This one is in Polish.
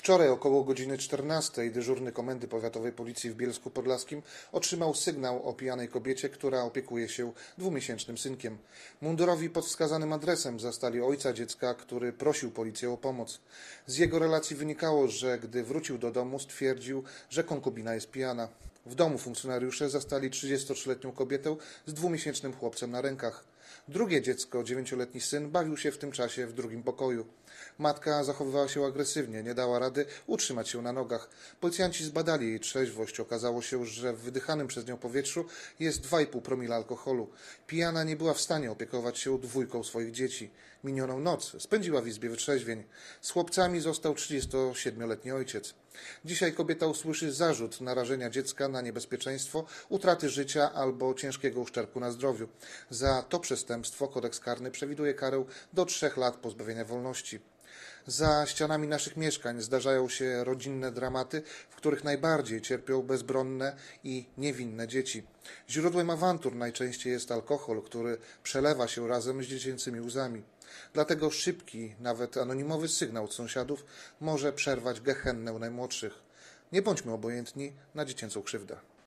Wczoraj około godziny 14 dyżurny Komendy Powiatowej Policji w Bielsku Podlaskim otrzymał sygnał o pijanej kobiecie, która opiekuje się dwumiesięcznym synkiem. Mundurowi pod wskazanym adresem zastali ojca dziecka, który prosił policję o pomoc. Z jego relacji wynikało, że gdy wrócił do domu, stwierdził, że konkubina jest pijana. W domu funkcjonariusze zastali 33-letnią kobietę z dwumiesięcznym chłopcem na rękach. Drugie dziecko, 9-letni syn, bawił się w tym czasie w drugim pokoju. Matka zachowywała się agresywnie, nie dała rady utrzymać się na nogach. Policjanci zbadali jej trzeźwość. Okazało się, że w wydychanym przez nią powietrzu jest 2,5 promila alkoholu. Pijana nie była w stanie opiekować się dwójką swoich dzieci. Minioną noc spędziła w izbie wytrzeźwień. Z chłopcami został 37-letni ojciec. Dzisiaj kobieta usłyszy zarzut narażenia dziecka na niebezpieczeństwo, utraty życia albo ciężkiego uszczerbku na zdrowiu. Za to przestępstwo kodeks karny przewiduje karę do 3 lat pozbawienia wolności. Za ścianami naszych mieszkań zdarzają się rodzinne dramaty, w których najbardziej cierpią bezbronne i niewinne dzieci. Źródłem awantur najczęściej jest alkohol, który przelewa się razem z dziecięcymi łzami. Dlatego szybki, nawet anonimowy sygnał od sąsiadów może przerwać gehennę najmłodszych. Nie bądźmy obojętni na dziecięcą krzywdę.